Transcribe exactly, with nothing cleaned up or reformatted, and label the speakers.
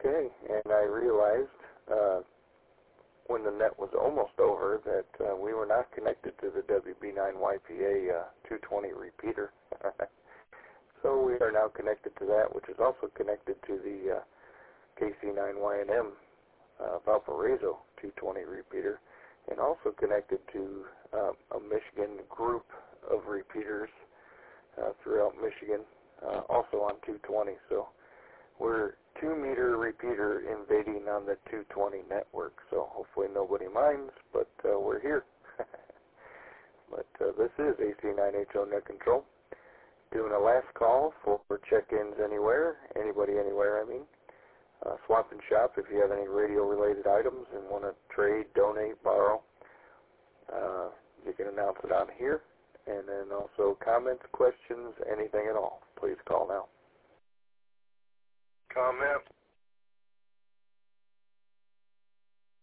Speaker 1: Okay, and I realized uh, when the net was almost over that uh, we were not connected to the W B nine Y P A uh, two twenty repeater. So we are now connected to that, which is also connected to the uh, K C nine Y N M uh, Valparaiso two twenty repeater, and also connected to uh, a Michigan group of repeaters uh, throughout Michigan, uh, also on two twenty. So we're two meter repeater invading on the two twenty network. So hopefully nobody minds, but uh, we're here. But uh, this is A C nine H O Net Control. Doing a last call for check-ins anywhere, anybody anywhere, I mean. Uh, swap and shop if you have any radio-related items and want to trade, donate, borrow. Uh, you can announce it on here. And then also comments, questions, anything at all. Please call now.
Speaker 2: Comment.